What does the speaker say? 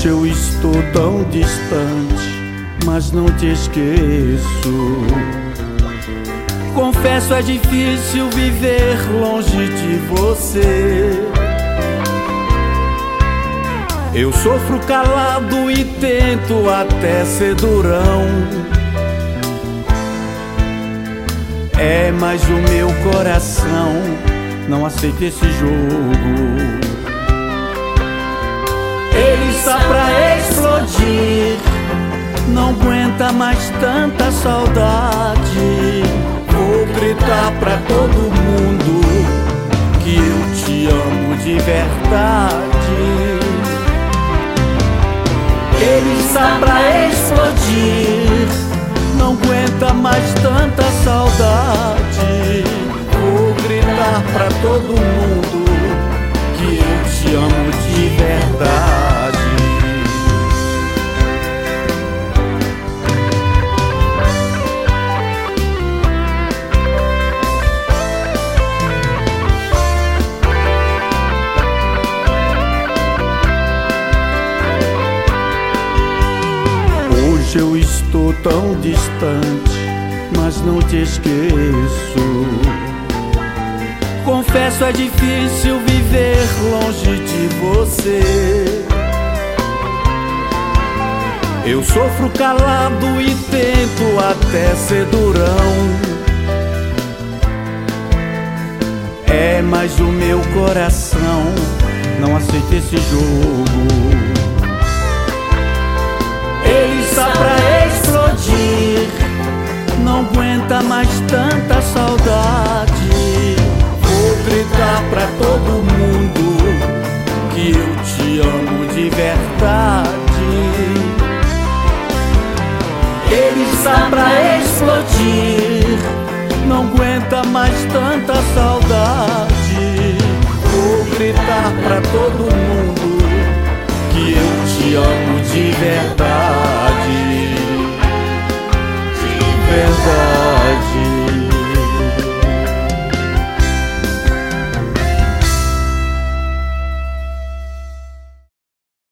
Hoje eu estou tão distante, mas não te esqueço. Confesso, é difícil viver longe de você. Eu sofro calado e tento até ser durão. É, mas o meu coração não aceita esse jogo. Ele está pra explodir, não aguenta mais tanta saudade. Vou gritar pra todo mundo que eu te amo de verdade. Ele está pra explodir, não aguenta mais tanta saudade. Vou gritar pra todo mundo que eu te amo de verdade. Hoje eu estou tão distante, mas não te esqueço. Confesso, é difícil viver longe de você. Eu sofro calado e tento até ser durão. É, mas o meu coração não aceita esse jogo. Ele está pra explodir, não aguenta mais tanta saudade. Vou gritar pra todo mundo que eu te amo de verdade. Ele está pra explodir, não aguenta mais tanta saudade.